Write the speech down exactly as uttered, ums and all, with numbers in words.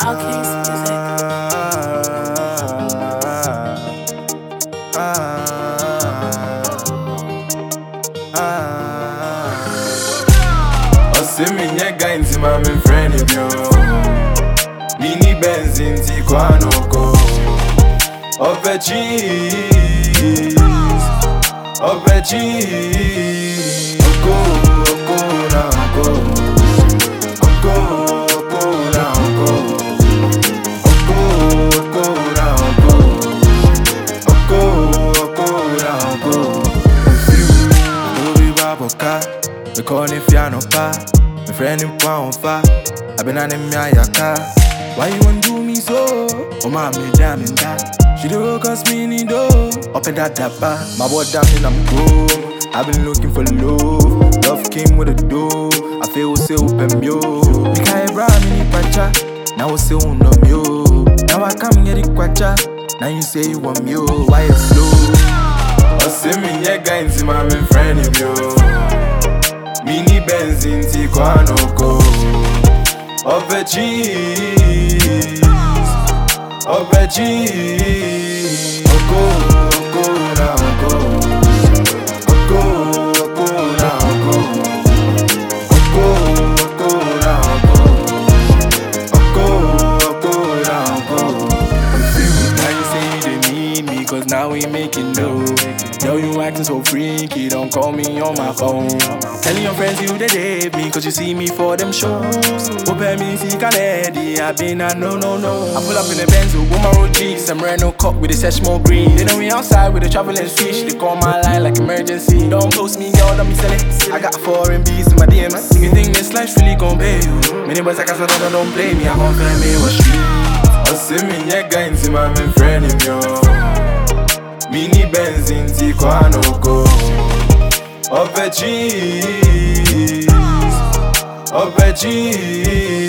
Alchemist Music. Oseminye gainzi mami friend yo. Mini benzin kwa noko. Ope cheese, ope cheese. Oko, oko na oko. Oko, oko na oko. Oko, oko na oko. Oko, oko na oko. Obi baboka, me call if ya no pa. My friend in pound fa, I been on him yaka. Why you want do me so? Oh my me damn in that. She do cause me need do. Up in that dapper, my boy damn in I'm grown. I've been looking for love. Love came with a dough. I feel so open yo. Me can't bra me ni pacha. Now say uno yo. Now I come get it kwacha. Now you say you want me yo. Why you slow? Oh say me yeah guys my main friend him yo. Mini benzin ti kwa noko. Ope cheese, ope cheese. Oko, oko na oko. Oko, oko na oko. Oko, oko na oko. Oko, oko na oko. Now you say you didn't need me, cause now we making dough. Yo, you acting so freaky, don't call me on my phone. Telling your friends you they date me, cause you see me for them shows. Open me see Canady, I been a no no no. I pull up in the Benz with my road G's, I'm wearing no cock with the sesame green. They know me outside with the traveling fish, they call my line like emergency. Don't post me, girl, don't be silly. I got foreign beats in my D Ms. You think this life's really gon' pay you? Many boys like I said, don't, don't play me, I gon' find me what street. I see me, yeah, guys, my main friend him yo. Mini benzin ti kwa noko. Ope cheese, ope cheese.